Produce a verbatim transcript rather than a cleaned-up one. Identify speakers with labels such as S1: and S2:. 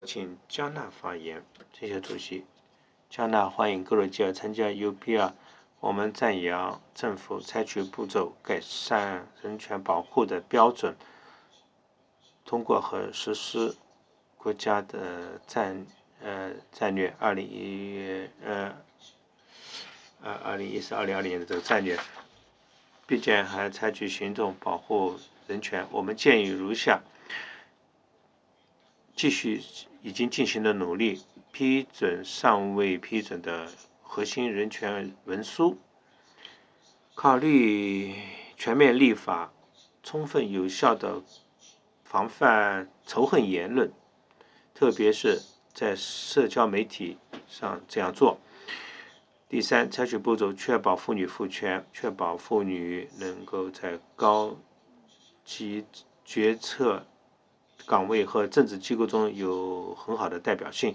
S1: 请江娜发言。谢谢主席。江娜欢迎格鲁吉亚参加 U P R。我们赞扬政府采取步骤改善人权保护的标准，通过和实施国家的战呃战略二零一呃呃二零一四二零二零年的这个战略，并且还采取行动保护人权。我们建议如下：继续已经进行的努力，批准尚未批准的核心人权文书，考虑全面立法，充分有效的防范仇恨言论，特别是在社交媒体上这样做。第三，采取步骤确保妇女赋权，确保妇女能够在高级决策岗位和政治机构中有很好的代表性。